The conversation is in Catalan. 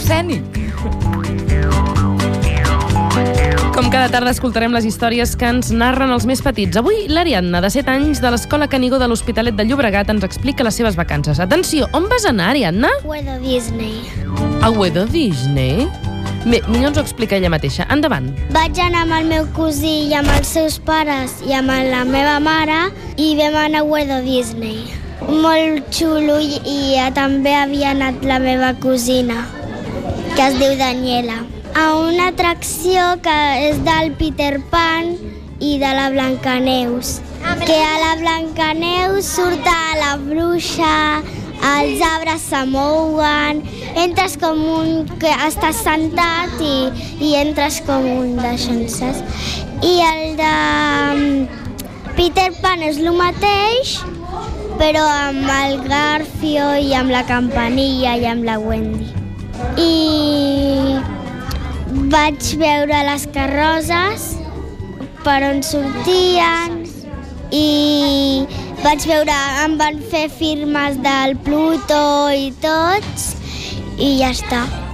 escènic. Com cada tarda escoltarem les històries que ens narren els més petits. Avui l'Ariadna, de 7 anys, de l'Escola Canigó de l'Hospitalet de Llobregat, ens explica les seves vacances. Atenció, on vas anar, Ariadna? Walt Disney. A Walt Disney? Bé, millor ens ho explica ella mateixa. Endavant. Vaig anar amb el meu cosí i amb els seus pares i amb la meva mare i vam anar a Walt Disney. Molt xulo i també havia anat la meva cosina, que es diu Daniela. A una atracció que és del Peter Pan i de la Blancaneus. Que a la Blancaneus surt a la bruixa, els arbres se mouen, entres com que estàs sentat i entres com un d'això. I el de Peter Pan és el mateix, però amb el Garfio i amb la campanilla i amb la Wendy. I vaig veure les carrosses per on sortien i vaig veure, em van fer firmes del Pluto i tots i ja està.